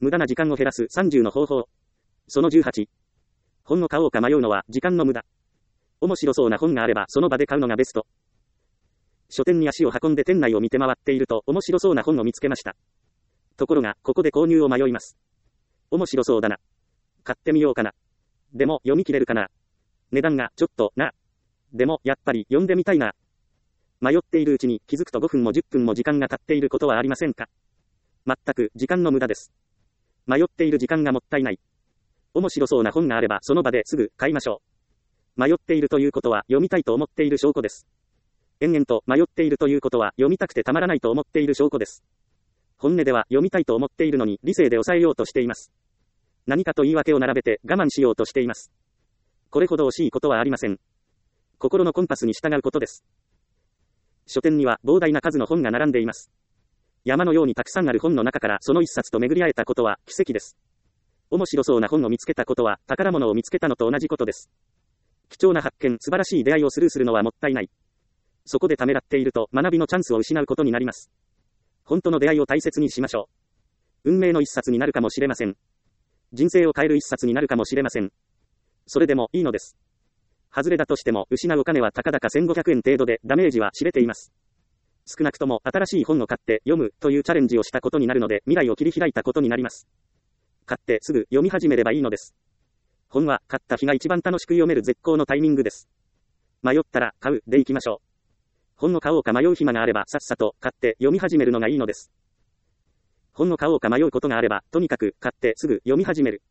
無駄な時間を減らす30の方法。その18。本を買おうか迷うのは時間の無駄。面白そうな本があればその場で買うのがベスト。書店に足を運んで店内を見て回っていると面白そうな本を見つけました。ところが、ここで購入を迷います。面白そうだな。買ってみようかな。でも読み切れるかな。値段がちょっとな。でもやっぱり読んでみたいな。迷っているうちに気づくと5分も10分も時間が経っていることはありませんか。全く時間の無駄です。迷っている時間がもったいない。面白そうな本があればその場ですぐ買いましょう。迷っているということは読みたいと思っている証拠です。延々と迷っているということは読みたくてたまらないと思っている証拠です。本音では読みたいと思っているのに理性で抑えようとしています。何かと言い訳を並べて我慢しようとしています。これほど惜しいことはありません。心のコンパスに従うことです。書店には膨大な数の本が並んでいます。山のようにたくさんある本の中からその一冊と巡り会えたことは奇跡です。面白そうな本を見つけたことは宝物を見つけたのと同じことです。貴重な発見、素晴らしい出会いをスルーするのはもったいない。そこでためらっていると学びのチャンスを失うことになります。本当の出会いを大切にしましょう。運命の一冊になるかもしれません。人生を変える一冊になるかもしれません。それでもいいのです。外れだとしても失うお金はたかだか1500円程度でダメージは知れています。少なくとも新しい本を買って読むというチャレンジをしたことになるので未来を切り開いたことになります。買ってすぐ読み始めればいいのです。本は買った日が一番楽しく読める絶好のタイミングです。迷ったら買うでいきましょう。本を買おうか迷う暇があればさっさと買って読み始めるのがいいのです。本を買おうか迷うことがあればとにかく買ってすぐ読み始める。